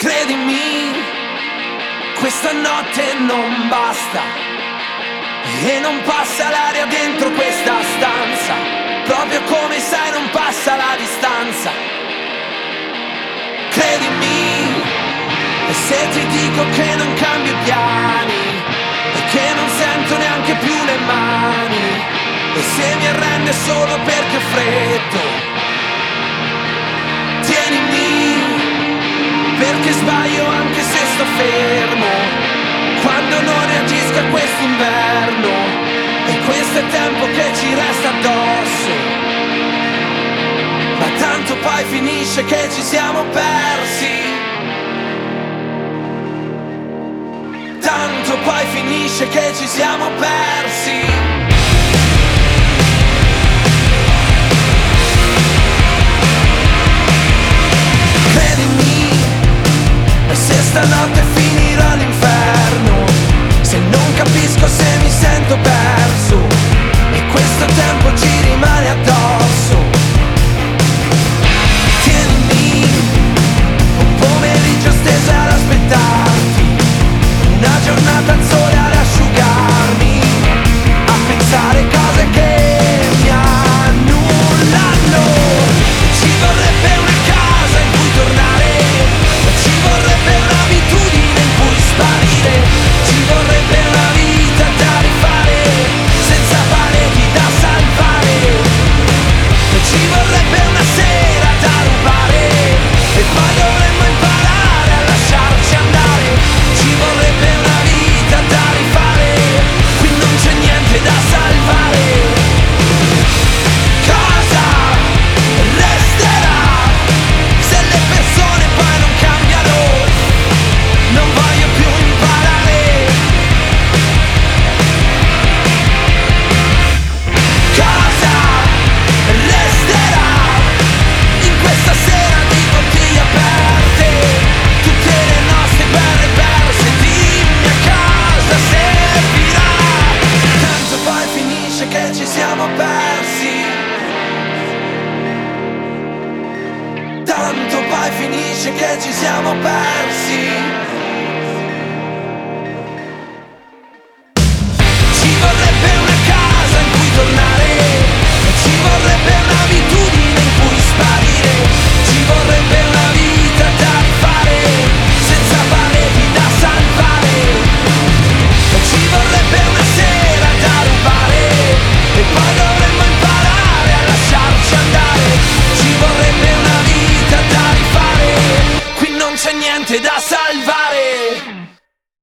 Credimi, questa notte non basta e non passa l'aria dentro questa stanza, proprio come sai non passa la distanza. Credimi, e se ti dico che non cambio i piani e che non sento neanche più le mani, e se mi arrende solo perché ho freddo, tienimi, perché sbaglio anche se sto fermo, quando non reagisco a quest'inverno, e questo è tempo che ci resta addosso. Ma tanto poi finisce che ci siamo persi, tanto poi finisce che ci siamo persi. Se stanotte finirò all'inferno, se non capisco, se mi sento perso, e questo tempo ci rimane addosso. Tienimi, un pomeriggio steso ad aspettarti, una giornata al sole ad asciugarmi, a pensare cose che mi annullano. Ci vorrebbe una casa in cui tornare, ci vorrebbe un'abitudine in cui sparire, ci vorrebbe una vita da rifare, senza pareti da salvare, ci vorrebbe una sera da rubare, e poi dovremmo imparare a lasciarci andare, ci vorrebbe una vita da rifare, qui non c'è niente da salvare. Cosa resterà se le persone poi non cambiano? Non voglio più imparare. Cosa resterà in questa sera di bottiglie aperte, tutte le nostre belle perse? Dimmi a cosa servirà. Tanto poi finisce che ci siamo persi, tanto poi finisce che ci siamo persi. Ci vorrebbe una casa in cui tornare, ci vorrebbe un'abitudine in cui sparire, ci vorrebbe una vita da rifare, senza pareti da salvare, ci vorrebbe una sera da rubare, e poi dovremmo imparare a lasciarci andare, ci vorrebbe una vita da rifare, qui non c'è niente da salvare.